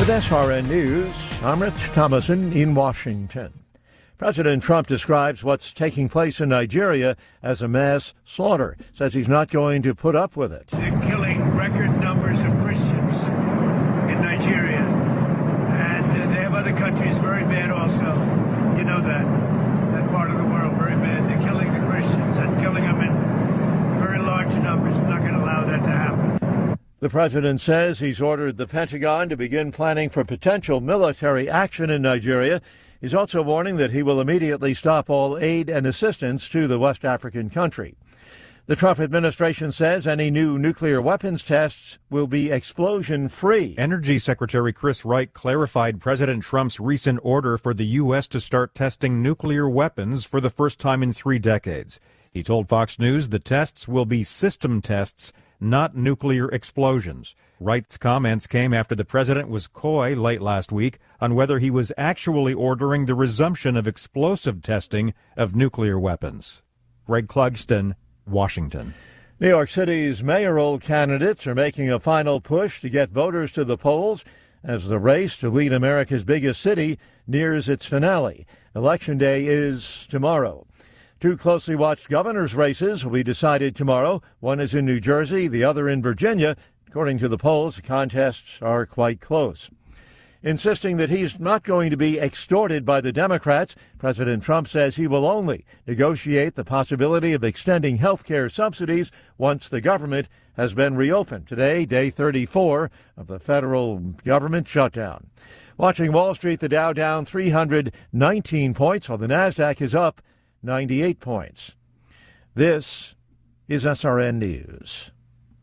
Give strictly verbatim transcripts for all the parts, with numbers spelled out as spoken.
With S R N News, I'm Rich Thomason in Washington. President Trump describes what's taking place in Nigeria as a mass slaughter, says he's not going to put up with it. They're killing record numbers of Christians in Nigeria, and uh, they have other countries very bad also. You know that, that part of the world, very bad. They're killing the Christians and killing them in very large numbers. We're not going to allow that to happen. The president says he's ordered the Pentagon to begin planning for potential military action in Nigeria. He's also warning that he will immediately stop all aid and assistance to the West African country. The Trump administration says any new nuclear weapons tests will be explosion-free. Energy Secretary Chris Wright clarified President Trump's recent order for the U S to start testing nuclear weapons for the first time in three decades. He told Fox News the tests will be system tests, not nuclear explosions. Wright's comments came after the president was coy late last week on whether he was actually ordering the resumption of explosive testing of nuclear weapons. Greg Clugston, Washington. New York City's mayoral candidates are making a final push to get voters to the polls as the race to lead America's biggest city nears its finale. Election Day is tomorrow. Two closely watched governor's races will be decided tomorrow. One is in New Jersey, the other in Virginia. According to the polls, the contests are quite close. Insisting that he's not going to be extorted by the Democrats, President Trump says he will only negotiate the possibility of extending health care subsidies once the government has been reopened. Today, day thirty-four of the federal government shutdown. Watching Wall Street, the Dow down three hundred nineteen points, while the Nasdaq is up ninety-eight points. This is S R N News.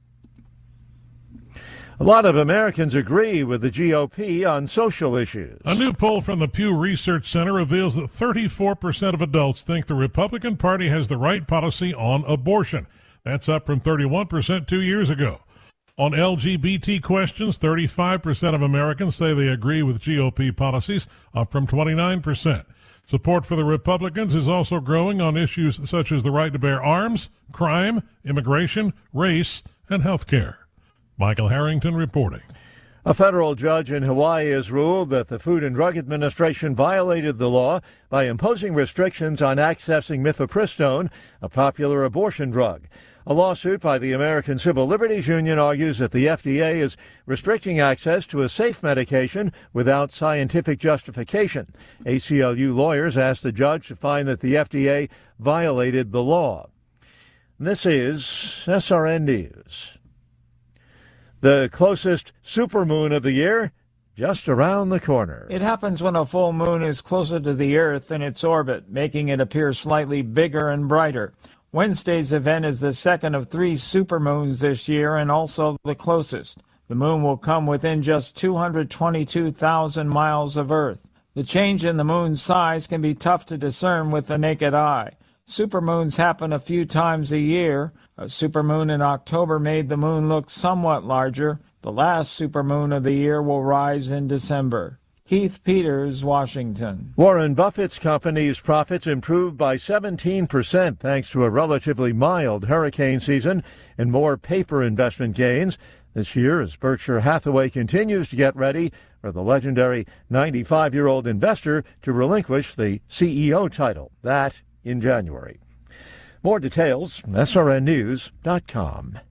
A lot of Americans agree with the G O P on social issues. A new poll from the Pew Research Center reveals that thirty-four percent of adults think the Republican Party has the right policy on abortion. That's up from thirty-one percent two years ago. On L G B T questions, thirty-five percent of Americans say they agree with G O P policies, up from twenty-nine percent. Support for the Republicans is also growing on issues such as the right to bear arms, crime, immigration, race, and health care. Michael Harrington reporting. A federal judge in Hawaii has ruled that the Food and Drug Administration violated the law by imposing restrictions on accessing mifepristone, a popular abortion drug. A lawsuit by the American Civil Liberties Union argues that the F D A is restricting access to a safe medication without scientific justification. A C L U lawyers asked the judge to find that the F D A violated the law. This is S R N News. The closest supermoon of the year, just around the corner. It happens when a full moon is closer to the Earth in its orbit, making it appear slightly bigger and brighter. Wednesday's event is the second of three supermoons this year and also the closest. The moon will come within just two hundred twenty-two thousand miles of Earth. The change in the moon's size can be tough to discern with the naked eye. Supermoons happen a few times a year. A supermoon in October made the moon look somewhat larger. The last supermoon of the year will rise in December. Keith Peters, Washington. Warren Buffett's company's profits improved by seventeen percent thanks to a relatively mild hurricane season and more paper investment gains this year as Berkshire Hathaway continues to get ready for the legendary ninety-five-year-old investor to relinquish the C E O title. That in January. More details, S R N news dot com.